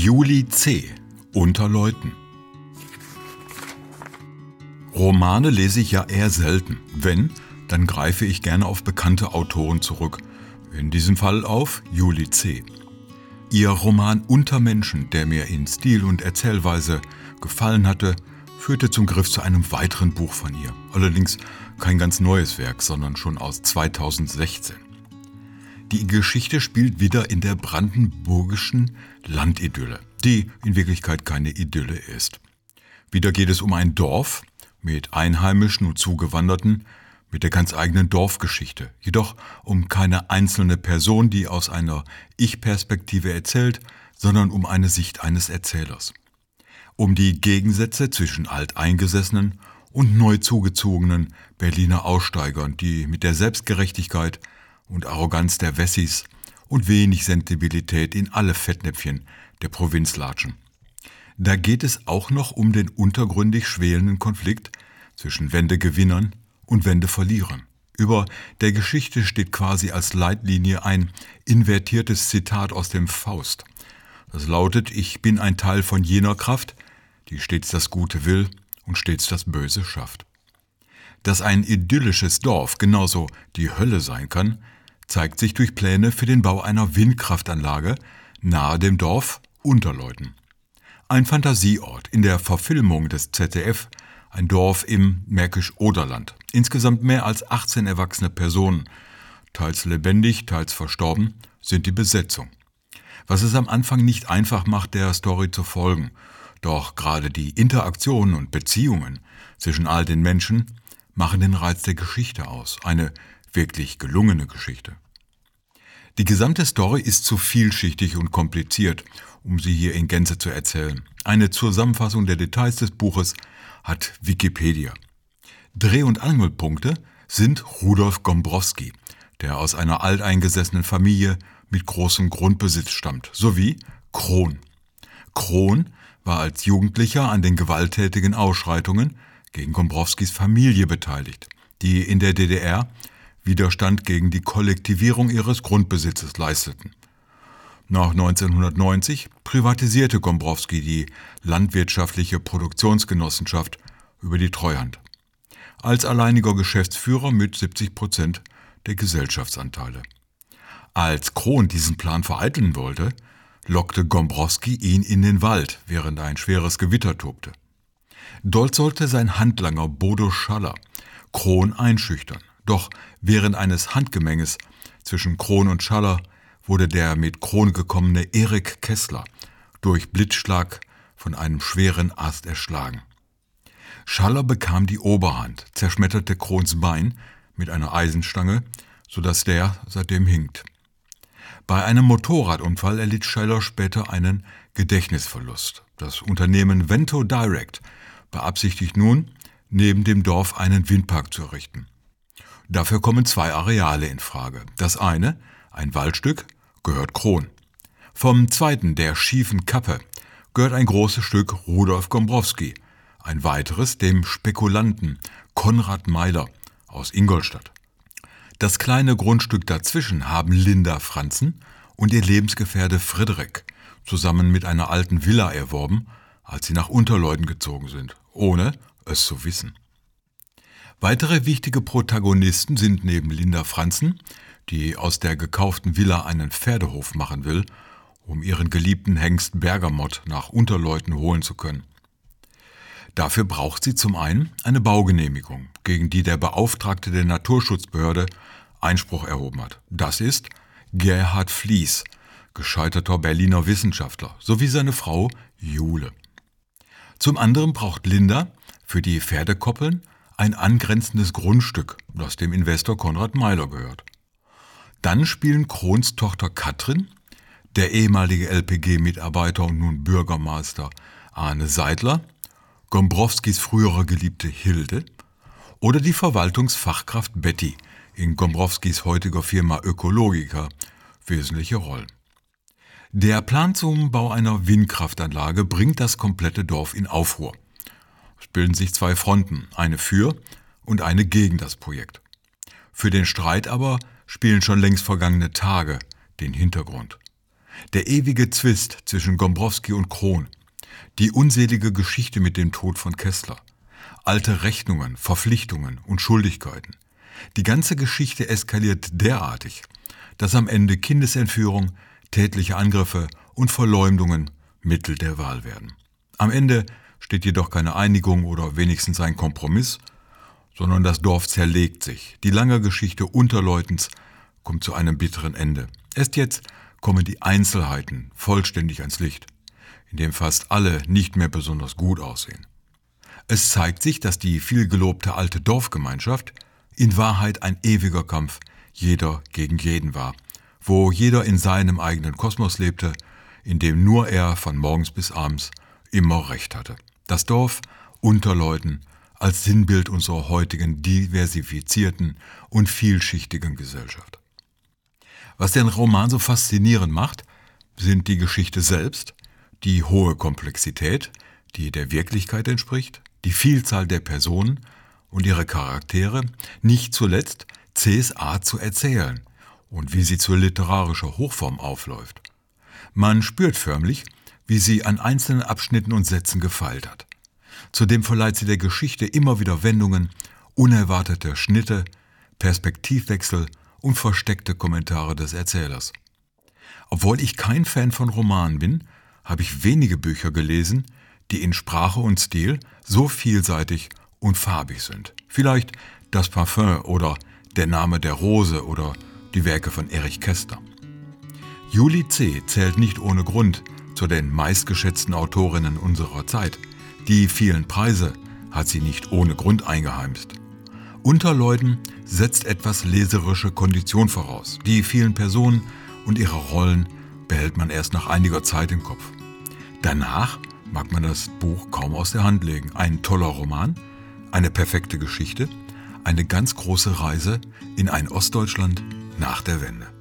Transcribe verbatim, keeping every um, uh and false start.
Juli C. Unter Leuten. Romane lese ich ja eher selten. Wenn, dann greife ich gerne auf bekannte Autoren zurück. In diesem Fall auf Juli C. Ihr Roman Unter Menschen, der mir in Stil und Erzählweise gefallen hatte, führte zum Griff zu einem weiteren Buch von ihr. Allerdings kein ganz neues Werk, sondern schon aus zweitausendsechzehn. Die Geschichte spielt wieder in der brandenburgischen Landidylle, die in Wirklichkeit keine Idylle ist. Wieder geht es um ein Dorf mit Einheimischen und Zugewanderten, mit der ganz eigenen Dorfgeschichte, jedoch um keine einzelne Person, die aus einer Ich-Perspektive erzählt, sondern um eine Sicht eines Erzählers. Um die Gegensätze zwischen alteingesessenen und neu zugezogenen Berliner Aussteigern, die mit der Selbstgerechtigkeit und Arroganz der Wessis und wenig Sensibilität in alle Fettnäpfchen der Provinz latschen. Da geht es auch noch um den untergründig schwelenden Konflikt zwischen Wendegewinnern und Wendeverlierern. Über der Geschichte steht quasi als Leitlinie ein invertiertes Zitat aus dem Faust. Das lautet: Ich bin ein Teil von jener Kraft, die stets das Gute will und stets das Böse schafft. Dass ein idyllisches Dorf genauso die Hölle sein kann, zeigt sich durch Pläne für den Bau einer Windkraftanlage nahe dem Dorf Unterleuten. Ein Fantasieort in der Verfilmung des Z D F, ein Dorf im Märkisch-Oderland. Insgesamt mehr als achtzehn erwachsene Personen, teils lebendig, teils verstorben, sind die Besetzung. Was es am Anfang nicht einfach macht, der Story zu folgen. Doch gerade die Interaktionen und Beziehungen zwischen all den Menschen machen den Reiz der Geschichte aus. Eine wirklich gelungene Geschichte. Die gesamte Story ist zu vielschichtig und kompliziert, um sie hier in Gänze zu erzählen. Eine Zusammenfassung der Details des Buches hat Wikipedia. Dreh- und Angelpunkte sind Rudolf Gombrowski, der aus einer alteingesessenen Familie mit großem Grundbesitz stammt, sowie Krohn. Krohn war als Jugendlicher an den gewalttätigen Ausschreitungen gegen Gombrowskis Familie beteiligt, die in der D D R Widerstand gegen die Kollektivierung ihres Grundbesitzes leisteten. Nach neunzehnhundertneunzig privatisierte Gombrowski die landwirtschaftliche Produktionsgenossenschaft über die Treuhand. Als alleiniger Geschäftsführer mit siebzig Prozent der Gesellschaftsanteile. Als Krohn diesen Plan vereiteln wollte, lockte Gombrowski ihn in den Wald, während ein schweres Gewitter tobte. Dort sollte sein Handlanger Bodo Schaller Krohn einschüchtern. Doch während eines Handgemenges zwischen Krohn und Schaller wurde der mit Krohn gekommene Erik Kessler durch Blitzschlag von einem schweren Ast erschlagen. Schaller bekam die Oberhand, zerschmetterte Krohns Bein mit einer Eisenstange, sodass der seitdem hinkt. Bei einem Motorradunfall erlitt Schaller später einen Gedächtnisverlust. Das Unternehmen Vento Direct beabsichtigt nun, neben dem Dorf einen Windpark zu errichten. Dafür kommen zwei Areale in Frage. Das eine, ein Waldstück, gehört Krohn. Vom zweiten, der schiefen Kappe, gehört ein großes Stück Rudolf Gombrowski. Ein weiteres dem Spekulanten Konrad Meiler aus Ingolstadt. Das kleine Grundstück dazwischen haben Linda Franzen und ihr Lebensgefährte Friedrich zusammen mit einer alten Villa erworben, als sie nach Unterleuten gezogen sind, ohne es zu wissen. Weitere wichtige Protagonisten sind neben Linda Franzen, die aus der gekauften Villa einen Pferdehof machen will, um ihren geliebten Hengst Bergamott nach Unterleuten holen zu können. Dafür braucht sie zum einen eine Baugenehmigung, gegen die der Beauftragte der Naturschutzbehörde Einspruch erhoben hat. Das ist Gerhard Fliess, gescheiterter Berliner Wissenschaftler, sowie seine Frau Jule. Zum anderen braucht Linda für die Pferdekoppeln ein angrenzendes Grundstück, das dem Investor Konrad Meiler gehört. Dann spielen Krohns Tochter Katrin, der ehemalige L P G-Mitarbeiter und nun Bürgermeister Arne Seidler, Gombrowskis frühere Geliebte Hilde oder die Verwaltungsfachkraft Betty in Gombrowskis heutiger Firma Ökologica wesentliche Rollen. Der Plan zum Bau einer Windkraftanlage bringt das komplette Dorf in Aufruhr. Es bilden sich zwei Fronten, eine für und eine gegen das Projekt. Für den Streit aber spielen schon längst vergangene Tage den Hintergrund. Der ewige Zwist zwischen Gombrowski und Krohn, die unselige Geschichte mit dem Tod von Kessler, alte Rechnungen, Verpflichtungen und Schuldigkeiten. Die ganze Geschichte eskaliert derartig, dass am Ende Kindesentführung, tätliche Angriffe und Verleumdungen Mittel der Wahl werden. Am Ende steht jedoch keine Einigung oder wenigstens ein Kompromiss, sondern das Dorf zerlegt sich. Die lange Geschichte Unterleutens kommt zu einem bitteren Ende. Erst jetzt kommen die Einzelheiten vollständig ans Licht, in dem fast alle nicht mehr besonders gut aussehen. Es zeigt sich, dass die vielgelobte alte Dorfgemeinschaft in Wahrheit ein ewiger Kampf jeder gegen jeden war, wo jeder in seinem eigenen Kosmos lebte, in dem nur er von morgens bis abends immer Recht hatte. Das Dorf Unterleuten als Sinnbild unserer heutigen diversifizierten und vielschichtigen Gesellschaft. Was den Roman so faszinierend macht, sind die Geschichte selbst, die hohe Komplexität, die der Wirklichkeit entspricht, die Vielzahl der Personen und ihre Charaktere, nicht zuletzt C's Art zu erzählen und wie sie zur literarischer Hochform aufläuft. Man spürt förmlich, wie sie an einzelnen Abschnitten und Sätzen gefeilt hat. Zudem verleiht sie der Geschichte immer wieder Wendungen, unerwartete Schnitte, Perspektivwechsel und versteckte Kommentare des Erzählers. Obwohl ich kein Fan von Romanen bin, habe ich wenige Bücher gelesen, die in Sprache und Stil so vielseitig und farbig sind. Vielleicht Das Parfüm oder Der Name der Rose oder die Werke von Erich Kästner. Julie C. zählt nicht ohne Grund zu den meistgeschätzten Autorinnen unserer Zeit. Die vielen Preise hat sie nicht ohne Grund eingeheimst. Unterleuten setzt etwas leserische Kondition voraus. Die vielen Personen und ihre Rollen behält man erst nach einiger Zeit im Kopf. Danach mag man das Buch kaum aus der Hand legen. Ein toller Roman, eine perfekte Geschichte, eine ganz große Reise in ein Ostdeutschland nach der Wende.